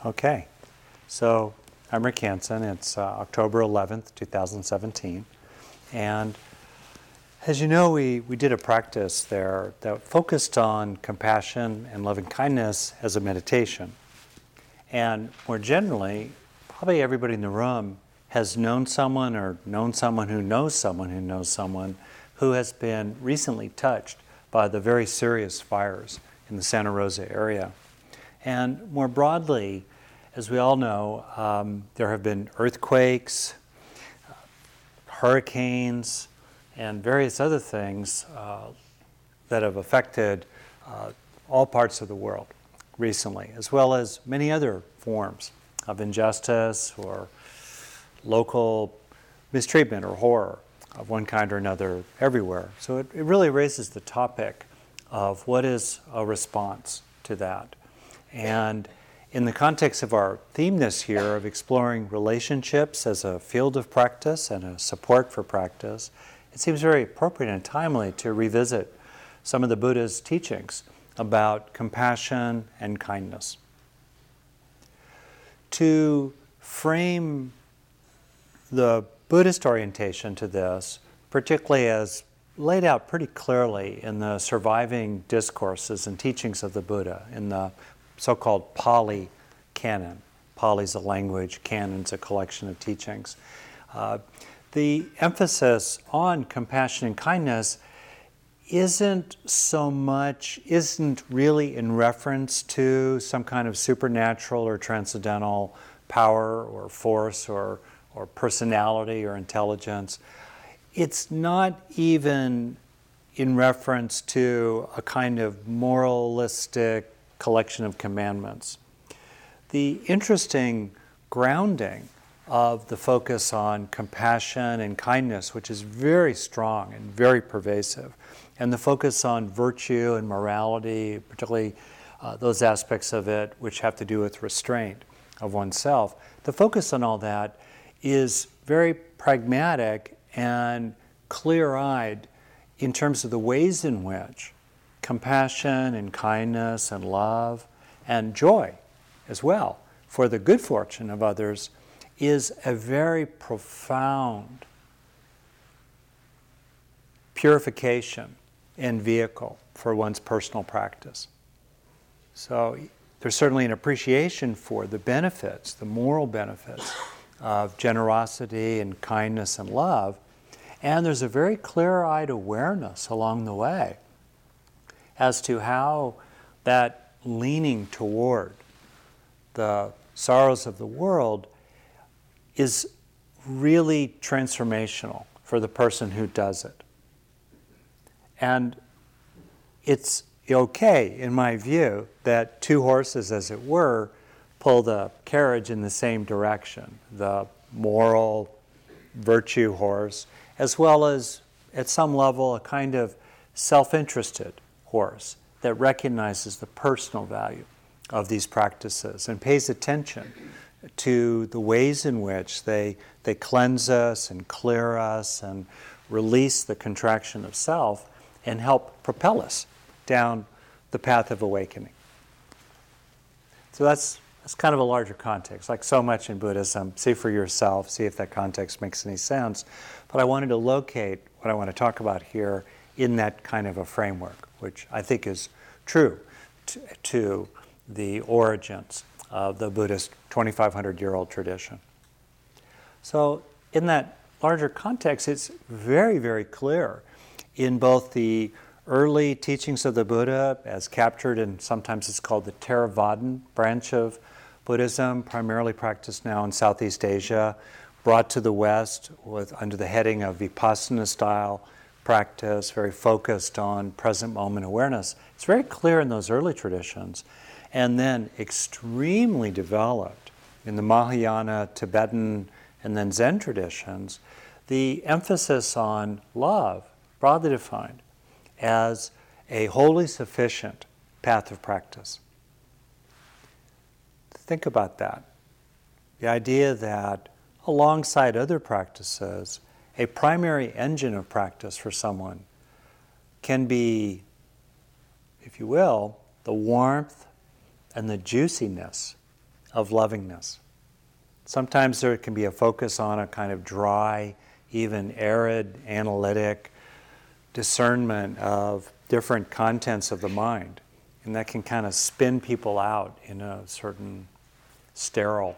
Okay, so I'm Rick Hansen. It's October 11th, 2017. And as you know, we did a practice there that focused on compassion and loving kindness as a meditation. And more generally, probably everybody in the room has known someone or known someone who knows someone who knows someone who has been recently touched by the very serious fires in the Santa Rosa area. And more broadly, as we all know, there have been earthquakes, hurricanes, and various other things that have affected all parts of the world recently, as well as many other forms of injustice or local mistreatment or horror of one kind or another everywhere. So it really raises the topic of what is a response to that. And in the context of our theme this year of exploring relationships as a field of practice and a support for practice, it seems very appropriate and timely to revisit some of the Buddha's teachings about compassion and kindness. To frame the Buddhist orientation to this, particularly as laid out pretty clearly in the surviving discourses and teachings of the Buddha in the so-called Pali Canon. Pali is a language, Canon is a collection of teachings. The emphasis on compassion and kindness isn't really in reference to some kind of supernatural or transcendental power or force or personality or intelligence. It's not even in reference to a kind of moralistic collection of commandments. The interesting grounding of the focus on compassion and kindness, which is very strong and very pervasive, and the focus on virtue and morality, particularly those aspects of it which have to do with restraint of oneself, the focus on all that is very pragmatic and clear-eyed in terms of the ways in which compassion and kindness and love and joy as well for the good fortune of others is a very profound purification and vehicle for one's personal practice. So there's certainly an appreciation for the benefits, the moral benefits of generosity and kindness and love, and there's a very clear-eyed awareness along the way as to how that leaning toward the sorrows of the world is really transformational for the person who does it. And it's okay, in my view, that two horses, as it were, pull the carriage in the same direction, the moral virtue horse, as well as, at some level, a kind of self-interested horse that recognizes the personal value of these practices and pays attention to the ways in which they cleanse us and clear us and release the contraction of self and help propel us down the path of awakening. So that's kind of a larger context, like so much in Buddhism. See for yourself, see if that context makes any sense. But I wanted to locate what I want to talk about here in that kind of a framework, which I think is true to the origins of the Buddhist 2,500-year-old tradition. So in that larger context, it's very, very clear in both the early teachings of the Buddha, as captured in, sometimes it's called the Theravadan branch of Buddhism, primarily practiced now in Southeast Asia, brought to the West under the heading of Vipassana-style practice, very focused on present moment awareness. It's very clear in those early traditions, and then extremely developed in the Mahayana, Tibetan, and then Zen traditions, the emphasis on love, broadly defined, as a wholly sufficient path of practice. Think about that. The idea that alongside other practices, a primary engine of practice for someone can be, if you will, the warmth and the juiciness of lovingness. Sometimes there can be a focus on a kind of dry, even arid, analytic discernment of different contents of the mind. And that can kind of spin people out in a certain sterile,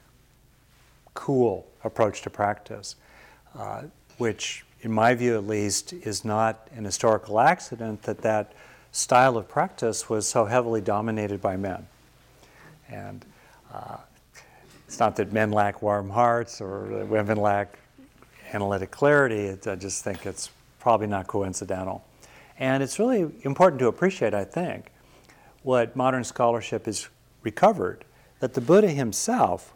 cool approach to practice, which, in my view at least, is not an historical accident that that style of practice was so heavily dominated by men. And it's not that men lack warm hearts or that women lack analytic clarity. I just think it's probably not coincidental. And it's really important to appreciate, I think, what modern scholarship has recovered, that the Buddha himself,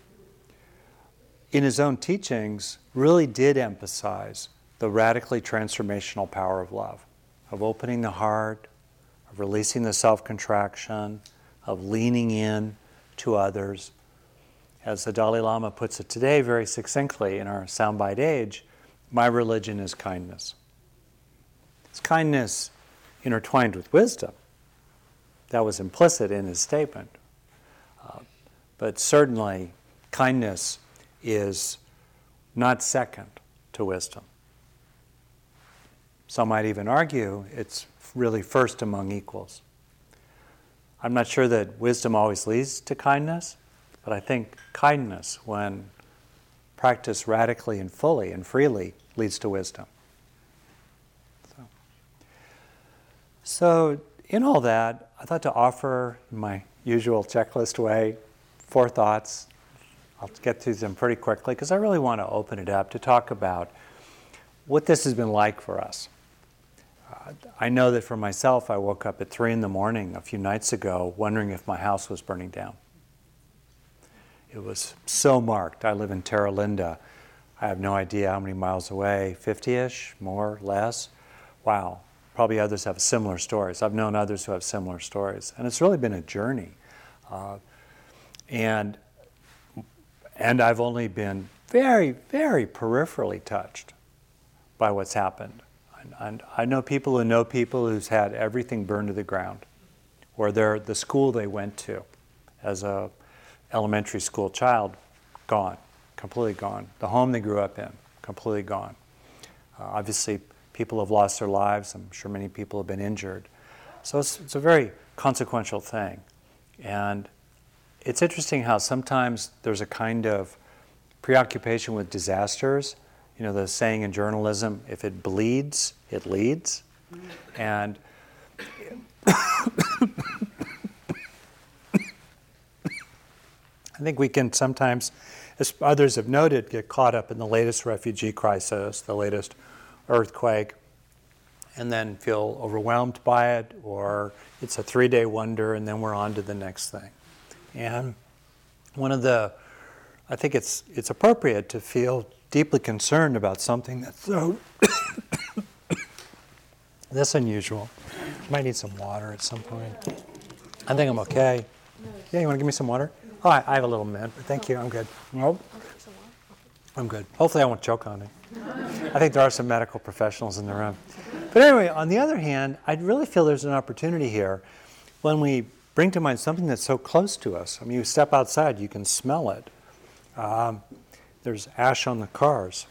in his own teachings, really did emphasize the radically transformational power of love, of opening the heart, of releasing the self-contraction, of leaning in to others. As the Dalai Lama puts it today very succinctly in our soundbite age, my religion is kindness. It's kindness intertwined with wisdom. That was implicit in his statement. But certainly, kindness is not second to wisdom. Some might even argue it's really first among equals. I'm not sure that wisdom always leads to kindness, but I think kindness, when practiced radically and fully and freely, leads to wisdom. So in all that, I thought to offer, in my usual checklist way, 4 thoughts. I'll get through them pretty quickly because I really want to open it up to talk about what this has been like for us. I know that for myself, I woke up at 3 in the morning a few nights ago wondering if my house was burning down. It was so marked. I live in Terra Linda. I have no idea how many miles away, 50-ish, more, less. Wow. Probably others have similar stories. I've known others who have similar stories. And it's really been a journey. And I've only been very, very peripherally touched by what's happened. And I know people who's had everything burned to the ground, or the school they went to as a elementary school child, gone, completely gone. The home they grew up in, completely gone. Obviously, people have lost their lives. I'm sure many people have been injured. So it's a very consequential thing. And it's interesting how sometimes there's a kind of preoccupation with disasters. You know, the saying in journalism, if it bleeds, it leads. And I think we can sometimes, as others have noted, get caught up in the latest refugee crisis, the latest earthquake, and then feel overwhelmed by it, or it's a 3-day wonder, and then we're on to the next thing. And I think it's appropriate to feel deeply concerned about something that's so this unusual. Might need some water at some point. I think I'm okay. Yeah, you want to give me some water? Oh, I have a little mint, but thank you. I'm good. Nope. I'm good. Hopefully I won't choke on it. I think there are some medical professionals in the room. But anyway, on the other hand, I really feel there's an opportunity here when we bring to mind something that's so close to us. I mean, you step outside, you can smell it. There's ash on the cars.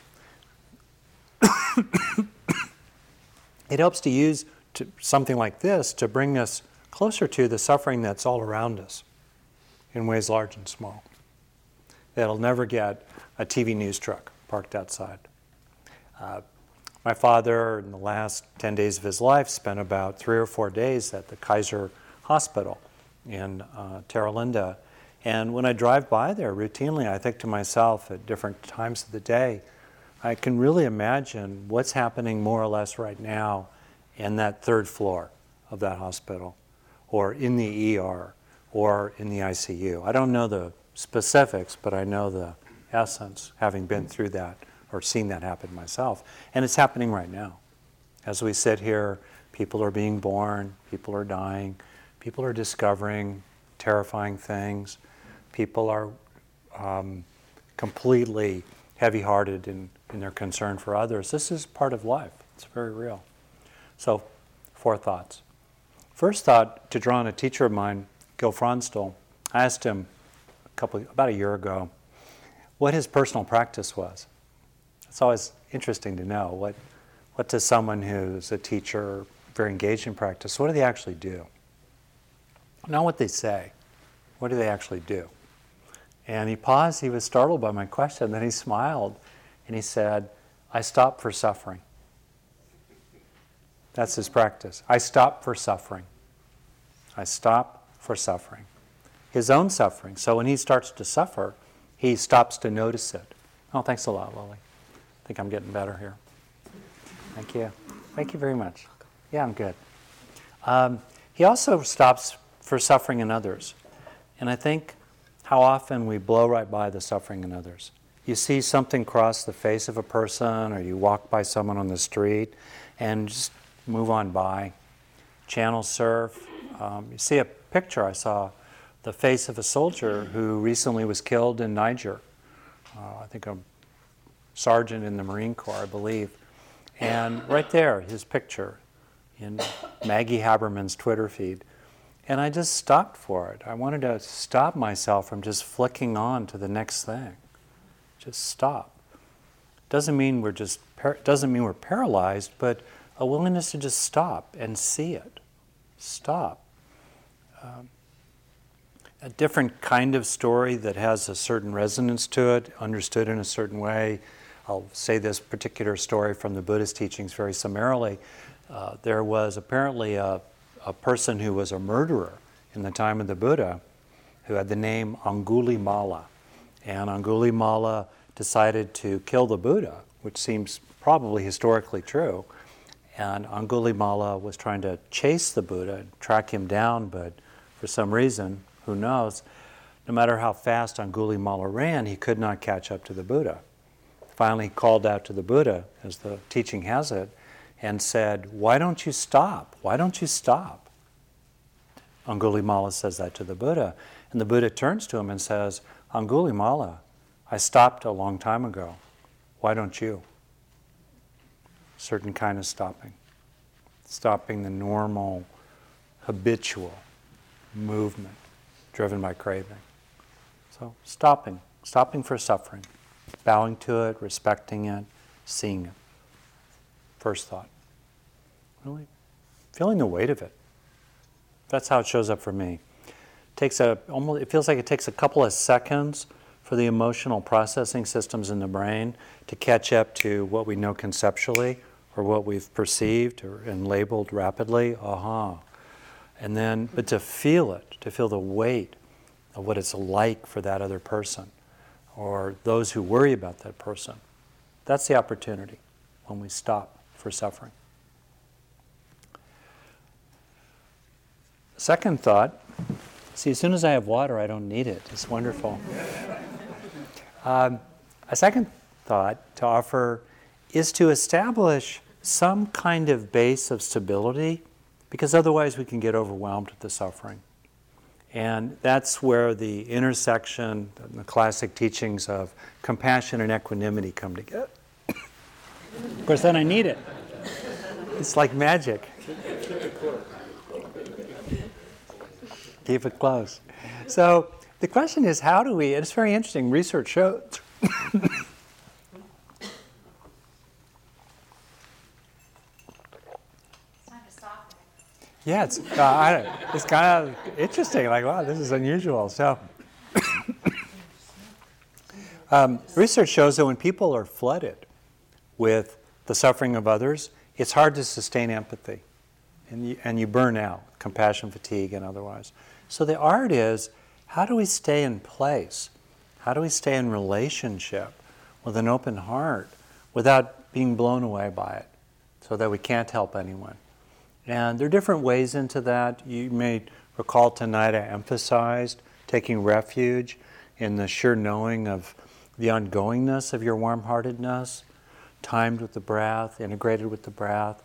It helps to use something like this to bring us closer to the suffering that's all around us in ways large and small. That'll never get a TV news truck parked outside. My father, in the last 10 days of his life, spent about 3 or 4 days at the Kaiser Hospital in Terra Linda. And when I drive by there routinely, I think to myself at different times of the day, I can really imagine what's happening more or less right now in that 3rd floor of that hospital, or in the ER, or in the ICU. I don't know the specifics, but I know the essence, having been through that or seen that happen myself. And it's happening right now. As we sit here, people are being born, people are dying, people are discovering terrifying things, people are completely heavy-hearted in their concern for others. This is part of life. It's very real. So, 4 thoughts. First thought, to draw on a teacher of mine, Gil Fronsdal, I asked him, about a year ago what his personal practice was. It's always interesting to know what does someone who's a teacher, very engaged in practice, what do they actually do? Not what they say. What do they actually do? And he paused, he was startled by my question, then he smiled and he said, I stop for suffering. That's his practice. I stop for suffering. I stop for suffering. His own suffering. So when he starts to suffer, he stops to notice it. Oh, thanks a lot, Lily. I think I'm getting better here. Thank you. Thank you very much. Yeah, I'm good. He also stops for suffering in others. And I think how often we blow right by the suffering in others. You see something cross the face of a person, or you walk by someone on the street and just move on by. Channel surf. You see a picture, I saw the face of a soldier who recently was killed in Niger. I think a sergeant in the Marine Corps, I believe. And right there, his picture in Maggie Haberman's Twitter feed. And I just stopped for it. I wanted to stop myself from just flicking on to the next thing. Just stop. Doesn't mean we're paralyzed, but a willingness to just stop and see it. Stop. A different kind of story that has a certain resonance to it, understood in a certain way. I'll say this particular story from the Buddhist teachings very summarily. There was apparently a person who was a murderer in the time of the Buddha who had the name Angulimala. And Angulimala decided to kill the Buddha, which seems probably historically true. And Angulimala was trying to chase the Buddha and track him down, but for some reason, who knows, no matter how fast Angulimala ran, he could not catch up to the Buddha. Finally, he called out to the Buddha, as the teaching has it, and said, "Why don't you stop? Why don't you stop?" Angulimala says that to the Buddha. And the Buddha turns to him and says, "Angulimala, I stopped a long time ago. Why don't you?" Certain kind of stopping. Stopping the normal, habitual movement driven by craving. So stopping for suffering, bowing to it, respecting it, seeing it. First thought. Really feeling the weight of it. That's how it shows up for me. It feels like it takes a couple of seconds for the emotional processing systems in the brain to catch up to what we know conceptually or what we've perceived and labeled rapidly. And then, but to feel it, to feel the weight of what it's like for that other person or those who worry about that person. That's the opportunity when we stop for suffering. Second thought, see, as soon as I have water, I don't need it. It's wonderful. A second thought to offer is to establish some kind of base of stability, because otherwise we can get overwhelmed with the suffering. And that's where the intersection, the classic teachings of compassion and equanimity come together. Of course, then I need it. It's like magic. Keep it close. So the question is, how do we, and it's very interesting, research shows. Yeah, it's kind of interesting, like, wow, this is unusual. So research shows that when people are flooded with the suffering of others, it's hard to sustain empathy. And you burn out, compassion fatigue and otherwise. So the art is, how do we stay in place? How do we stay in relationship with an open heart without being blown away by it so that we can't help anyone? And there are different ways into that. You may recall tonight I emphasized taking refuge in the sure knowing of the ongoingness of your warm-heartedness, timed with the breath, integrated with the breath.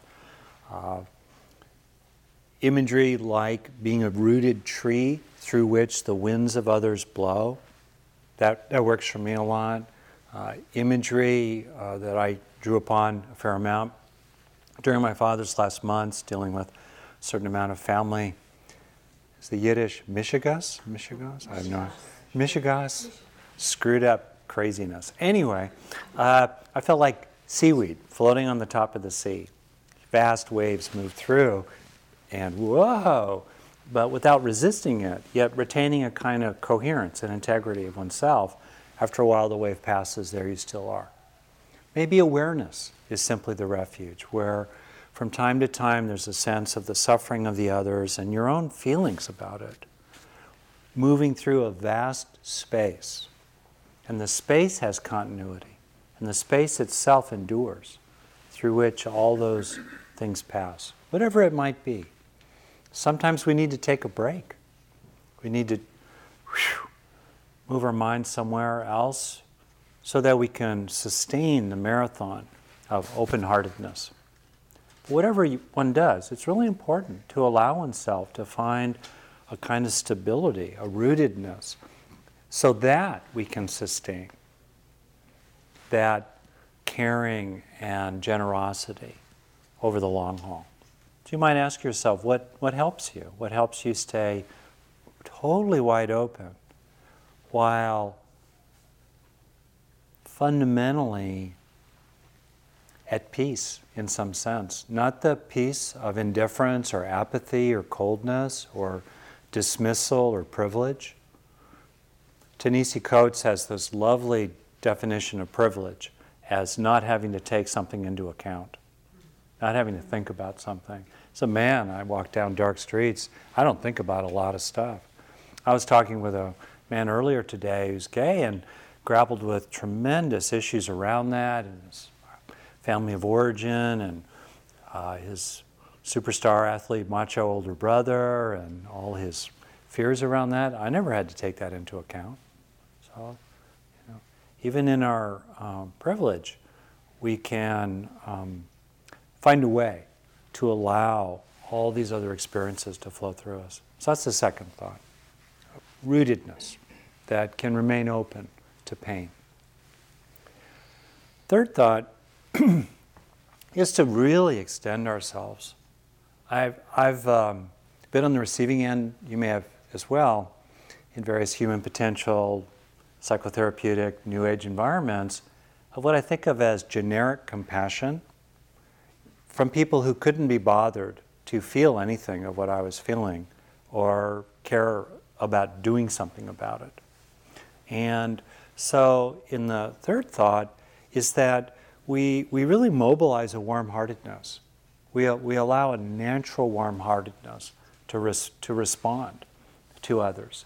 Imagery like being a rooted tree through which the winds of others blow. That works for me a lot. Imagery that I drew upon a fair amount during my father's last months, dealing with a certain amount of family. Is the Yiddish mishigas? Mishigas? I have no. Mishigas? Screwed up craziness. Anyway, I felt like seaweed floating on the top of the sea. Vast waves moved through, and whoa, but without resisting it, yet retaining a kind of coherence and integrity of oneself. After a while, the wave passes, there you still are. Maybe awareness is simply the refuge, where from time to time there's a sense of the suffering of the others and your own feelings about it, moving through a vast space. And the space has continuity, and the space itself endures, through which all those things pass, whatever it might be. Sometimes we need to take a break. We need to move our mind somewhere else so that we can sustain the marathon of open-heartedness. But whatever one does, it's really important to allow oneself to find a kind of stability, a rootedness, so that we can sustain that caring and generosity over the long haul. So you might ask yourself, what helps you? What helps you stay totally wide open while fundamentally at peace in some sense? Not the peace of indifference or apathy or coldness or dismissal or privilege. Ta-Nehisi Coates has this lovely definition of privilege as not having to take something into account, not having to think about something. As a man, I walk down dark streets, I don't think about a lot of stuff. I was talking with a man earlier today who's gay and grappled with tremendous issues around that, and his family of origin, and his superstar athlete, macho older brother, and all his fears around that. I never had to take that into account. So, even in our privilege, we can find a way to allow all these other experiences to flow through us. So that's the second thought. Rootedness that can remain open to pain. Third thought is to really extend ourselves. I've been on the receiving end, you may have as well, in various human potential, psychotherapeutic, New Age environments, of what I think of as generic compassion from people who couldn't be bothered to feel anything of what I was feeling or care about doing something about it. And so in the third thought is that we really mobilize a warm-heartedness. We allow a natural warm-heartedness to respond to others.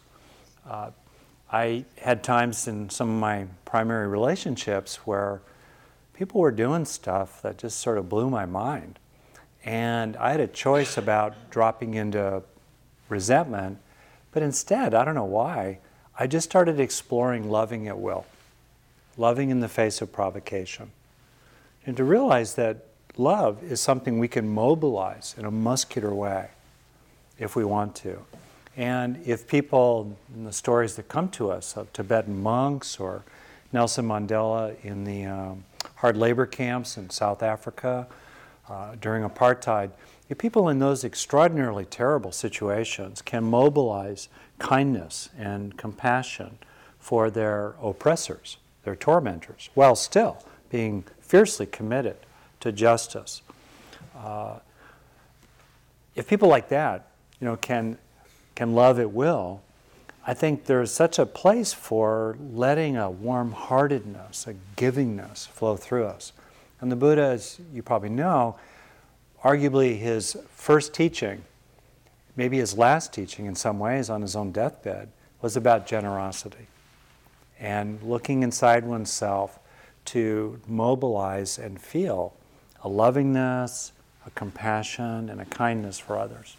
I had times in some of my primary relationships where people were doing stuff that just sort of blew my mind. And I had a choice about dropping into resentment, but instead, I don't know why, I just started exploring loving at will, loving in the face of provocation. And to realize that love is something we can mobilize in a muscular way if we want to. And if people, in the stories that come to us of Tibetan monks or Nelson Mandela in the hard labor camps in South Africa during apartheid, if people in those extraordinarily terrible situations can mobilize kindness and compassion for their oppressors, their tormentors, while still being fiercely committed to justice. If people like that, can love at will, I think there's such a place for letting a warm-heartedness, a givingness flow through us. And the Buddha, as you probably know, arguably his first teaching, maybe his last teaching in some ways on his own deathbed, was about generosity and looking inside oneself to mobilize and feel a lovingness, a compassion, and a kindness for others.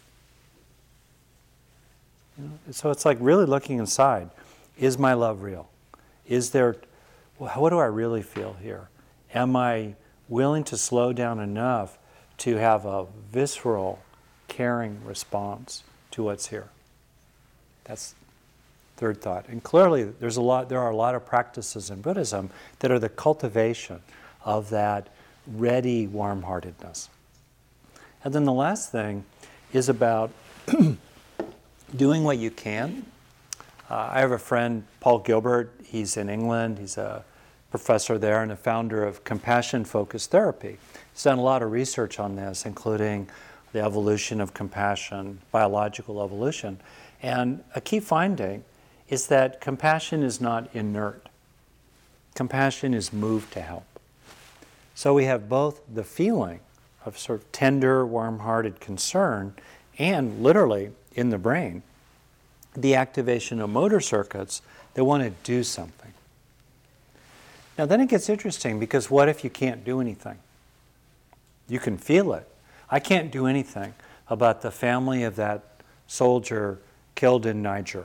So it's like really looking inside. Is my love real? What do I really feel here? Am I willing to slow down enough to have a visceral, caring response to what's here? That's third thought. And clearly there are a lot of practices in Buddhism that are the cultivation of that ready warm-heartedness. And then the last thing is about doing what you can I have a friend, Paul Gilbert. He's in England. He's a professor there and a founder of compassion-focused therapy. He's done a lot of research on this, including the evolution of compassion, biological evolution. And a key finding is that compassion is not inert. Compassion is moved to help. So we have both the feeling of sort of tender, warm-hearted concern and literally in the brain, the activation of motor circuits that want to do something. Now then it gets interesting, because what if you can't do anything? You can feel it. I can't do anything about the family of that soldier killed in Niger,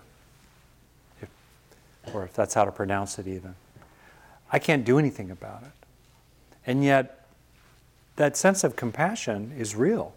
or if that's how to pronounce it even. I can't do anything about it. And yet, that sense of compassion is real.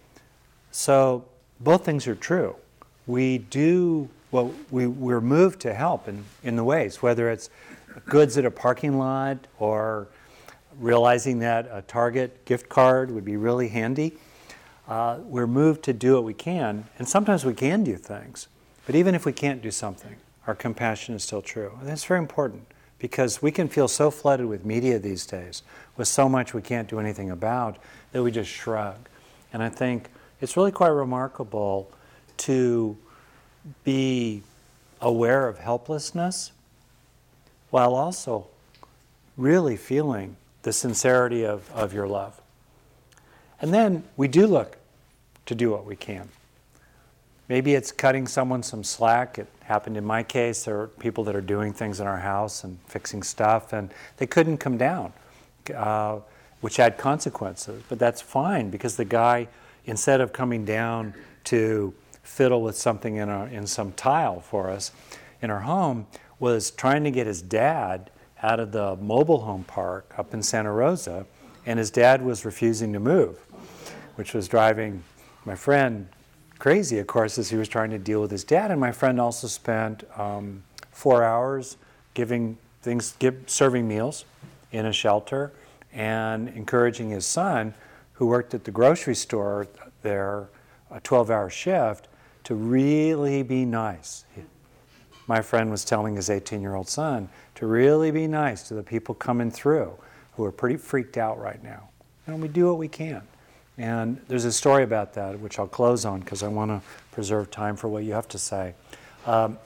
So both things are true. We do, well, we're moved to help in the ways, whether it's goods at a parking lot or realizing that a Target gift card would be really handy. We're moved to do what we can, and sometimes we can do things. But even if we can't do something, our compassion is still true. And that's very important, because we can feel so flooded with media these days, with so much we can't do anything about, that we just shrug. And I think it's really quite remarkable to be aware of helplessness while also really feeling the sincerity of your love. And then we do look to do what we can. Maybe it's cutting someone some slack. It happened in my case. There are people that are doing things in our house and fixing stuff, and they couldn't come down, which had consequences. But that's fine, because the guy, instead of coming down to fiddle with something in some tile for us in our home, was trying to get his dad out of the mobile home park up in Santa Rosa, and his dad was refusing to move, which was driving my friend crazy, of course, as he was trying to deal with his dad. And my friend also spent 4 hours serving meals in a shelter and encouraging his son, who worked at the grocery store there, a 12-hour shift, to really be nice. My friend was telling his 18-year-old son to really be nice to the people coming through who are pretty freaked out right now. And we do what we can. And there's a story about that, which I'll close on, because I want to preserve time for what you have to say. For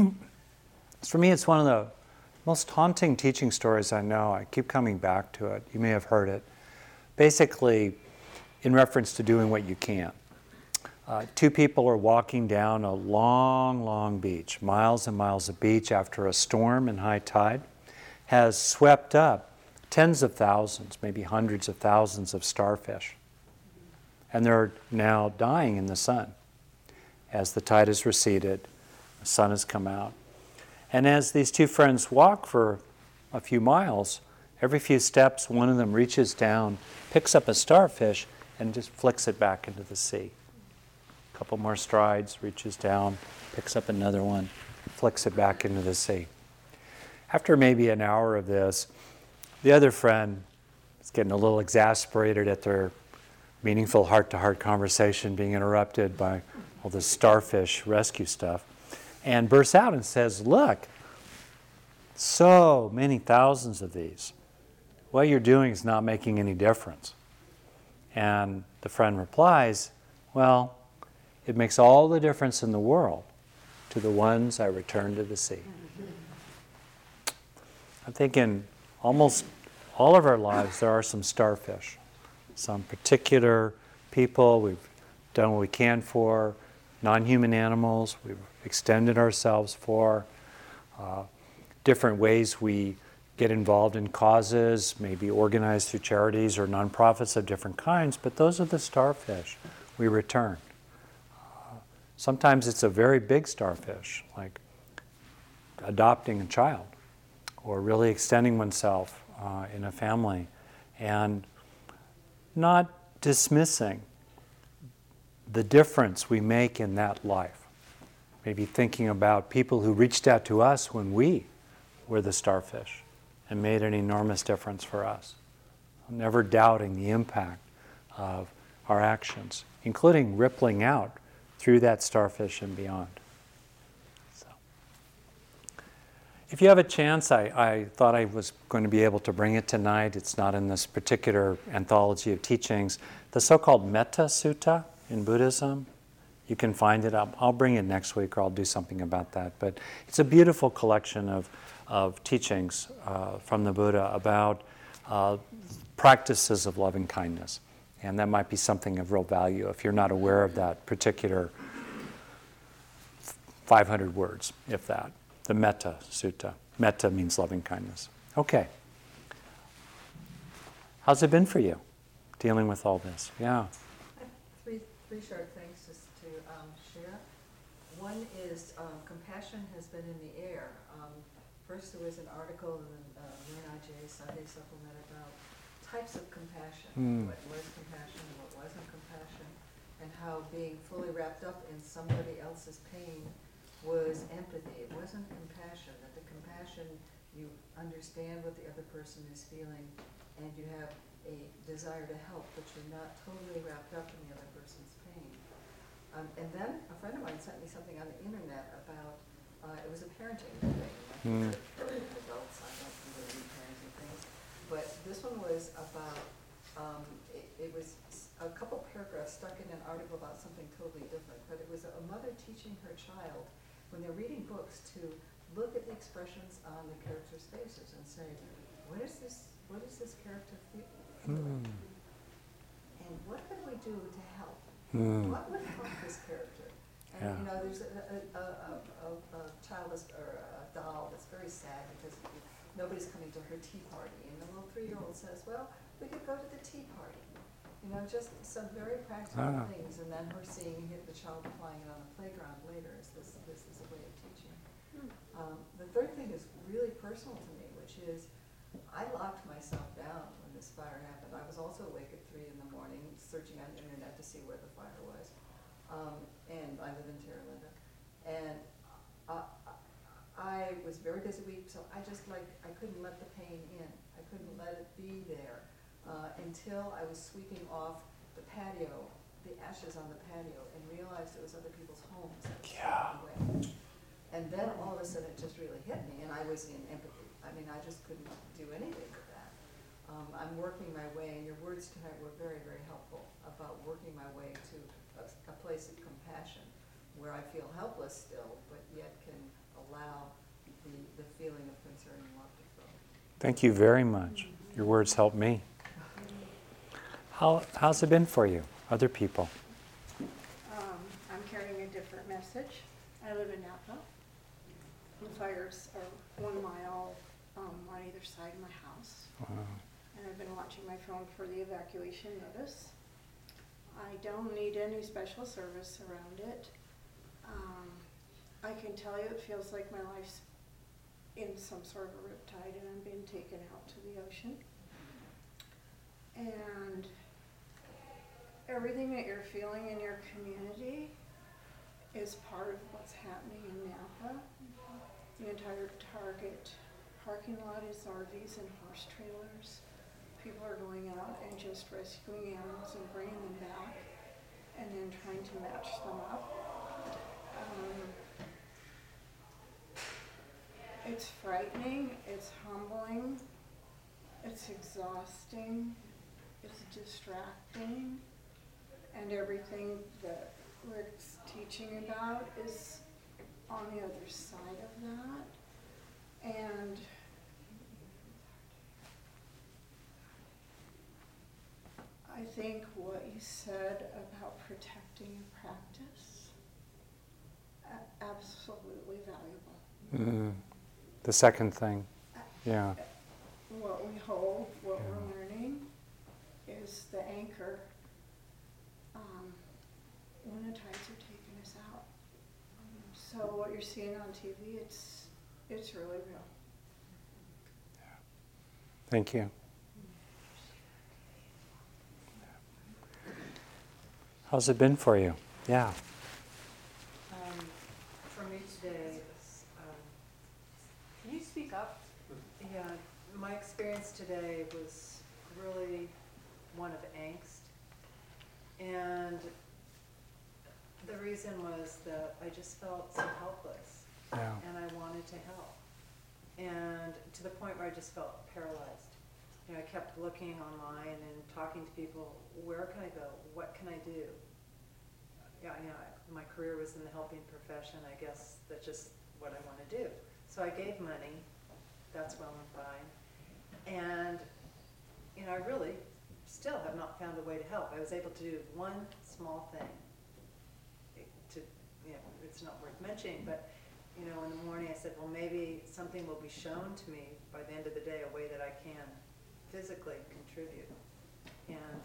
me, it's one of the most haunting teaching stories I know. I keep coming back to it. You may have heard it. Basically, in reference to doing what you can. Two people are walking down a long, long beach, miles and miles of beach, after a storm and high tide has swept up tens of thousands, maybe hundreds of thousands of starfish. And they're now dying in the sun. As the tide has receded, the sun has come out. And as these two friends walk for a few miles, every few steps, one of them reaches down, picks up a starfish, and just flicks it back into the sea. A couple more strides, reaches down, picks up another one, flicks it back into the sea. After maybe an hour of this, the other friend is getting a little exasperated at their meaningful heart-to-heart conversation being interrupted by all this starfish rescue stuff, and bursts out and says, "Look, so many thousands of these. What you're doing is not making any difference." And the friend replies, "Well, it makes all the difference in the world to the ones I return to the sea." I think in almost all of our lives there are some starfish, some particular people we've done what we can for, non-human animals we've extended ourselves for, different ways we get involved in causes, maybe organized through charities or nonprofits of different kinds, but those are the starfish we return. Sometimes it's a very big starfish, like adopting a child or really extending oneself in a family, and not dismissing the difference we make in that life. Maybe thinking about people who reached out to us when we were the starfish and made an enormous difference for us. Never doubting the impact of our actions, including rippling out through that starfish and beyond. So, If you have a chance, I thought I was going to be able to bring it tonight. It's not in this particular anthology of teachings. The so-called Metta Sutta in Buddhism, you can find it up. I'll bring it next week, or I'll do something about that. But it's a beautiful collection of teachings from the Buddha about practices of loving kindness. And that might be something of real value if you're not aware of that particular 500 words, if that. The Metta Sutta. Metta means loving kindness. Okay. How's it been for you, dealing with all this? Yeah. Three short things just to share. One is compassion has been in the air. First there was an article in the Rinpoche Sunday Supplement about types of compassion, what was compassion and what wasn't compassion, and how being fully wrapped up in somebody else's pain was empathy. It wasn't compassion. That the compassion, you understand what the other person is feeling, and you have a desire to help, but you're not totally wrapped up in the other person's pain. And then a friend of mine sent me something on the internet about, it was a parenting thing, like for adults. I don't really read parenting things. But this one was about, it was a couple paragraphs stuck in an article about something totally different, but it was a mother teaching her child, when they're reading books, to look at the expressions on the characters' faces and say, what is this character feeling? And what could we do to help? What would help this character? And you know, there's a child or a doll that's very sad because nobody's coming to her tea party, and the little 3-year-old says, well, we could go to the tea party. You know, just some very practical things, and then her seeing the child applying it on the playground later is this is a way of teaching. The third thing is really personal to me, which is I locked myself down when this fire happened. I was also awake at 3 in the morning searching on the internet to see where the fire was. And I live in Terra Linda. And I was very busy week, so I couldn't let the pain in. I couldn't let it be there. Until I was sweeping off the patio, the ashes on the patio, and realized it was other people's homes that were swept away. And then all of a sudden it just really hit me, and I was in empathy. I mean, I just couldn't do anything with that. I'm working my way, and your words tonight were very, very helpful about working my way to a place of compassion where I feel helpless still, but yet can allow the feeling of concern and love to flow. Thank you very much. Your words helped me. How's it been for you, other people? I'm carrying a different message. I live in Napa. The fires are 1 mile on either side of my house. Wow. And I've been watching my phone for the evacuation notice. I don't need any special service around it. I can tell you it feels like my life's in some sort of a riptide and I'm being taken out to the ocean. And everything that you're feeling in your community is part of what's happening in Napa. The entire Target parking lot is RVs and horse trailers. People are going out and just rescuing animals and bringing them back and then trying to match them up. It's frightening, it's humbling, it's exhausting, it's distracting, and everything that Rick's teaching about is on the other side of that. And I think what you said about protecting your practice, absolutely valuable. The second thing, yeah. What we hold, what we're learning, is the anchor when the tides are taking us out. So what you're seeing on TV, it's really real. Thank you. How's it been for you? Yeah. For me today, can you speak up? Yeah, my experience today was really one of angst. And the reason was that I just felt so helpless. Yeah. And I wanted to help. I just felt paralyzed. You know, I kept looking online and talking to people, where can I go? What can I do? Yeah, you know, my career was in the helping profession. I guess that's just what I want to do. So I gave money. That's well and fine. And, you know, I really still have not found a way to help. I was able to do one small thing. You know, it's not worth mentioning, but, you know, in the morning I said, well, maybe something will be shown to me by the end of the day, a way that I can physically contribute. And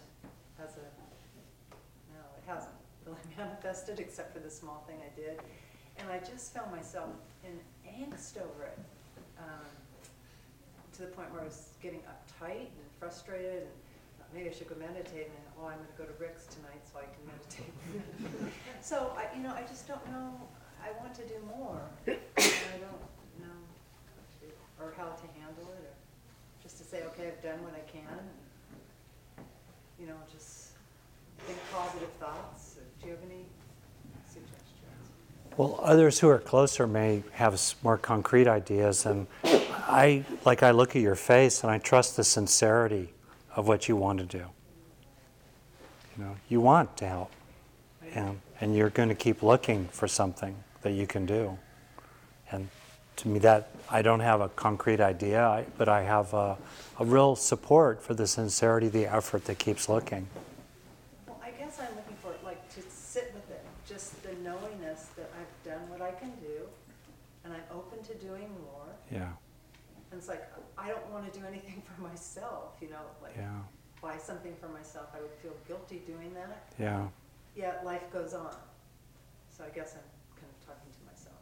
no, it hasn't really manifested except for the small thing I did. And I just found myself in angst over it, to the point where I was getting uptight and frustrated, and thought maybe I should go meditate, and I'm going to go to Rick's tonight so I can meditate. So, I just don't know. I want to do more. And I don't know what to do, or how to handle it, or just to say, okay, I've done what I can, and, just think positive thoughts. Do you have any suggestions? Well, others who are closer may have more concrete ideas, and I look at your face and I trust the sincerity of what you want to do. You want to help, and you're going to keep looking for something that you can do. And to me, that I don't have a concrete idea, but I have a real support for the sincerity, the effort that keeps looking. Well, I guess I'm looking for to sit with it, just the knowingness that I've done what I can do, and I'm open to doing more. Yeah. And it's like, I don't want to do anything for myself, Yeah. buy something for myself. I would feel guilty doing that. Yeah. Yet life goes on. So I guess I'm kind of talking to myself.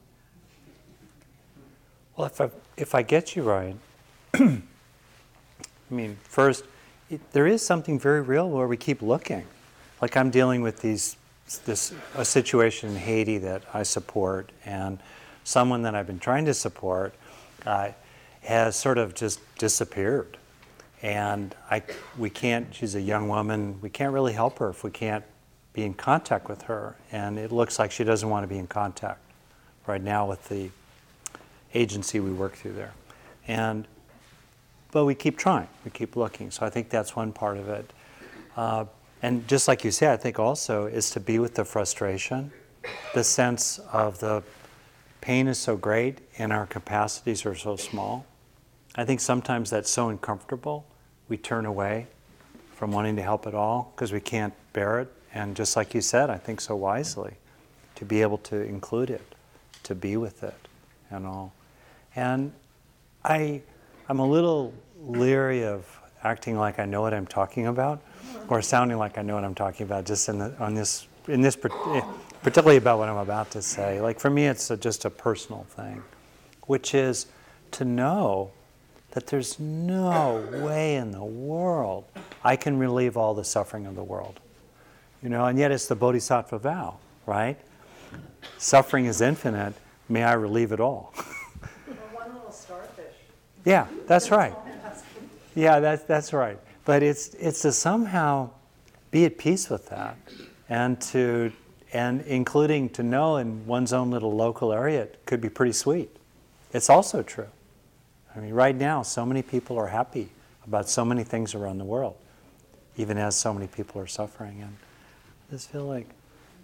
Well, if I get you right, I mean, first, there is something very real where we keep looking. Like I'm dealing with a situation in Haiti that I support, and someone that I've been trying to support has sort of just disappeared. And we can't, she's a young woman, we can't really help her if we can't be in contact with her. And it looks like she doesn't want to be in contact right now with the agency we work through there. But we keep trying, we keep looking. So I think that's one part of it. And just like you said, I think also is to be with the frustration, the sense of the pain is so great and our capacities are so small. I think sometimes that's so uncomfortable, we turn away from wanting to help at all because we can't bear it. And just like you said, I think so wisely, to be able to include it, to be with it and all. And I'm a little leery of acting like I know what I'm talking about, or sounding like I know what I'm talking about, just particularly about what I'm about to say. Like for me, it's just a personal thing, which is to know that there's no way in the world I can relieve all the suffering of the world. And yet it's the Bodhisattva vow, right? Suffering is infinite, may I relieve it all. Or one little starfish. Yeah, that's right. Yeah, that's right. But it's to somehow be at peace with that, and including to know in one's own little local area it could be pretty sweet. It's also true. I mean, right now, so many people are happy about so many things around the world, even as so many people are suffering. And I just feel like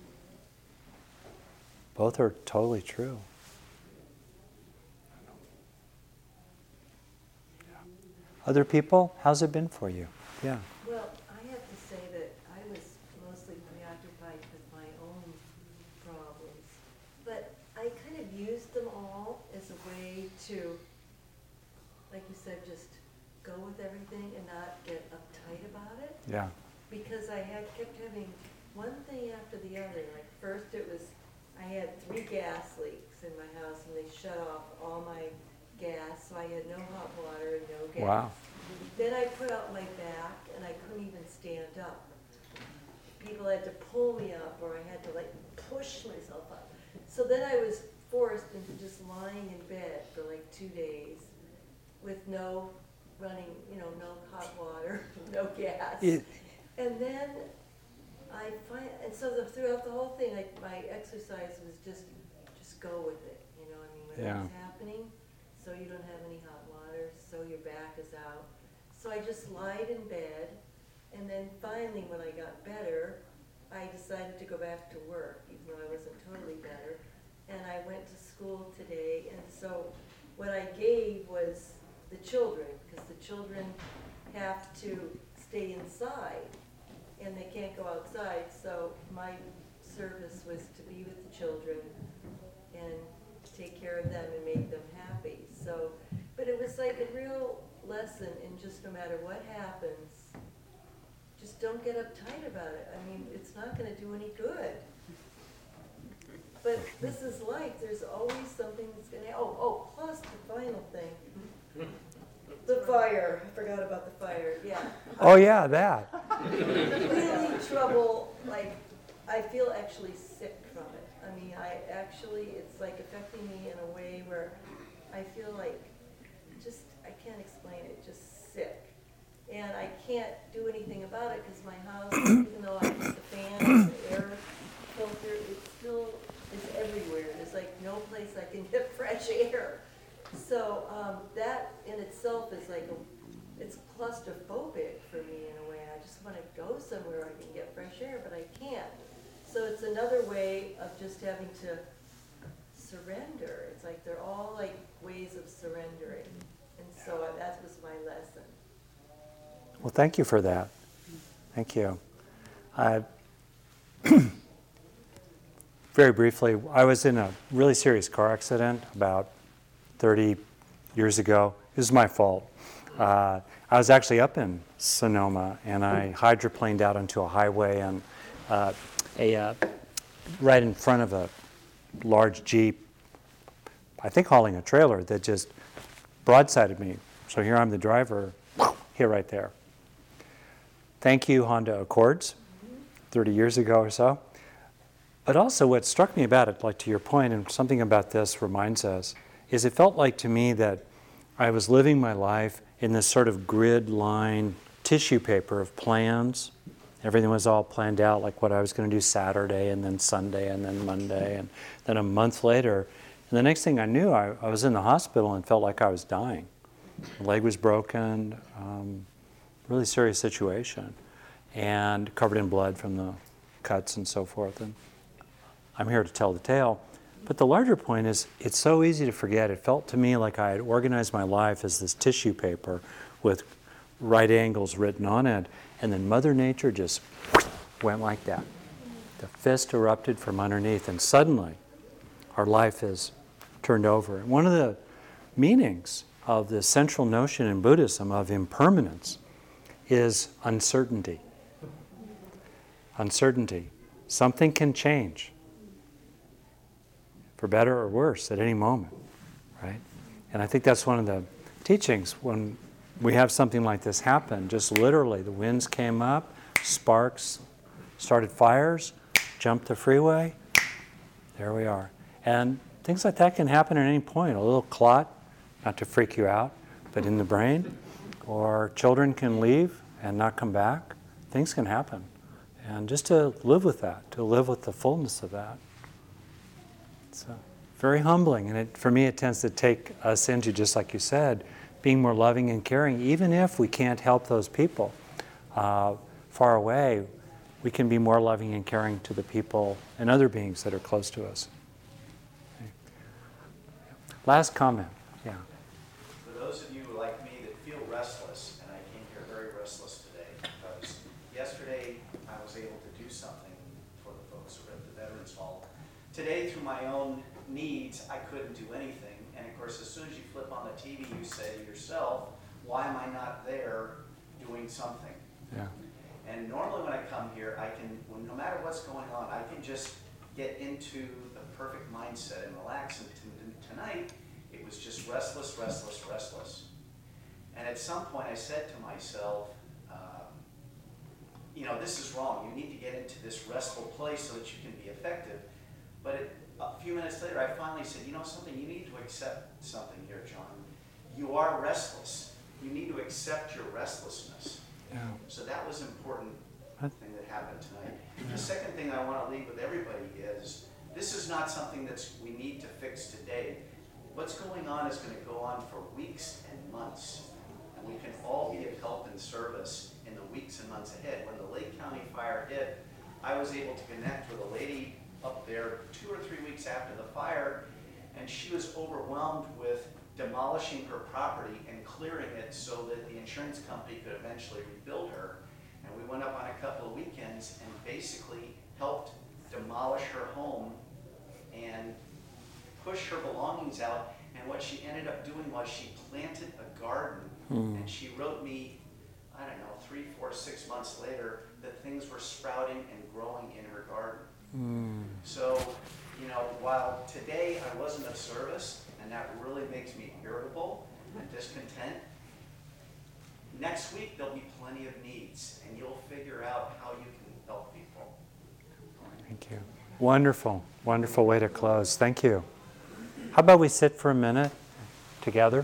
both are totally true. Other people, how's it been for you? Yeah. Well, I have to say that I was mostly preoccupied with my own problems, but I kind of used them all as a way to, like you said, just go with everything and not get uptight about it. Yeah. Because I kept having one thing after the other. Like first I had 3 gas leaks in my house, and they shut off all my gas, so I had no hot water and no gas. Wow. Then I put out my back, and I couldn't even stand up. People had to pull me up, or I had to push myself up. So then I was forced into just lying in bed for 2 days with no running, no hot water, no gas. And then and so throughout the whole thing, my exercise was just go with it. Yeah. What's happening. So you don't have any hot water, so your back is out. So I just lied in bed, and then finally when I got better, I decided to go back to work, even though I wasn't totally better. And I went to school today, and so what I gave was the children, because the children have to stay inside, and they can't go outside, so my service was to be with the children and take care of them and make them happy. So, but it was like a real lesson in just no matter what happens, just don't get uptight about it. I mean, it's not gonna do any good. But this is life, there's always something that's gonna, plus the final thing. The fire, I forgot about the fire, yeah. Oh yeah, that. Really trouble, like, I feel actually sick from it. I mean, it's like affecting me in a way where I feel like, I can't explain it, just sick. And I can't do anything about it because my house, even though I put the fan and the air filter, it still is everywhere. There's like no place I can get fresh air. So that in itself is like, it's claustrophobic for me in a way. I just want to go somewhere I can get fresh air, but I can't. So it's another way of just having to surrender. It's like they're all like ways of surrendering. And so that was my lesson. Well, thank you for that. Thank you. Very briefly, I was in a really serious car accident about 30 years ago. It was my fault. I was actually up in Sonoma, and I hydroplaned out onto a highway, and right in front of a large Jeep, I think hauling a trailer, that just broadsided me. So here I'm the driver, hit right there. Thank you, Honda Accords, 30 years ago or so. But also what struck me about it, like to your point, and something about this reminds us, is it felt like to me that I was living my life in this sort of grid line tissue paper of plans. Everything was all planned out, like what I was going to do Saturday, and then Sunday, and then Monday, and then a month later. And the next thing I knew, I was in the hospital and felt like I was dying. My leg was broken, really serious situation, and covered in blood from the cuts and so forth. And I'm here to tell the tale. But the larger point is, it's so easy to forget. It felt to me like I had organized my life as this tissue paper with right angles written on it, and then Mother Nature just went like that. The fist erupted from underneath, and suddenly our life is turned over. And one of the meanings of the central notion in Buddhism of impermanence is uncertainty. Uncertainty. Something can change, for better or worse, at any moment, right? And I think that's one of the teachings when we have something like this happen. Just literally, the winds came up, sparks, started fires, jumped the freeway, there we are. And things like that can happen at any point. A little clot, not to freak you out, but in the brain, or children can leave and not come back. Things can happen. And just to live with that, to live with the fullness of that. It's very humbling, and for me it tends to take us into, just like you said, being more loving and caring. Even if we can't help those people far away, we can be more loving and caring to the people and other beings that are close to us. Okay. Last comment, yeah. For those of you like me that feel restless, and I came here very restless today, because yesterday I was able to do something for the folks who are at the Veterans Hall. Today, through my own needs, I couldn't do anything. And of course, as soon as you flip on the TV, you say to yourself, why am I not there doing something? Yeah. And normally when I come here, I can, no matter what's going on, I can just get into the perfect mindset and relax. And tonight, it was just restless, restless, restless. And at some point, I said to myself, you know, this is wrong. You need to get into this restful place so that you can be effective. But a few minutes later, I finally said, you know something, you need to accept something here, John. You are restless. You need to accept your restlessness. Yeah. So that was an important thing that happened tonight. The second thing I want to leave with everybody is, this is not something that we need to fix today. What's going on is going to go on for weeks and months. can all be of help and service in the weeks and months ahead. When the Lake County fire hit, I was able to connect with a lady up there 2 or 3 weeks after the fire, and she was overwhelmed with demolishing her property and clearing it so that the insurance company could eventually rebuild her. And we went up on a couple of weekends and basically helped demolish her home and push her belongings out. And what she ended up doing was she planted a garden, and she wrote me, I don't know, 3, 4, 6 months later that things were sprouting and growing in her garden. So, you know, while today I wasn't of service, and that really makes me irritable and discontent, next week there'll be plenty of needs, and you'll figure out how you can help people. Thank you. Wonderful, wonderful way to close. Thank you. How about we sit for a minute together?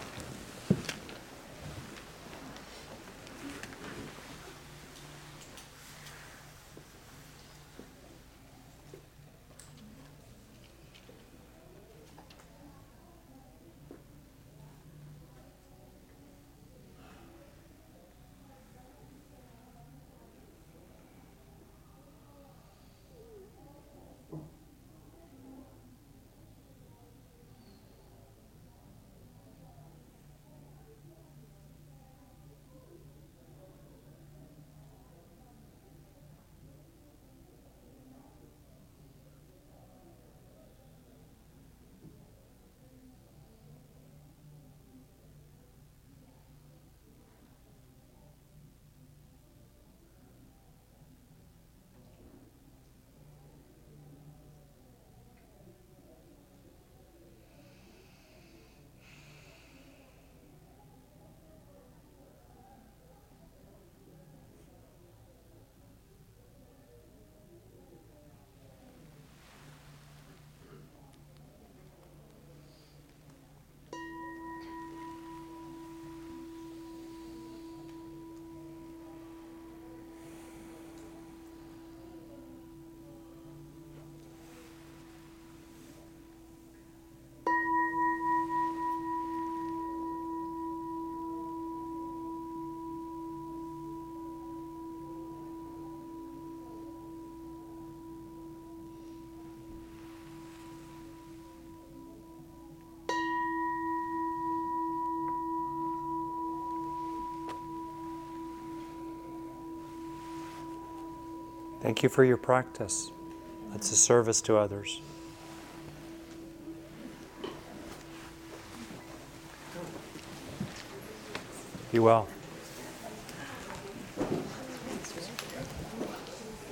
Thank you for your practice. It's a service to others. Be well.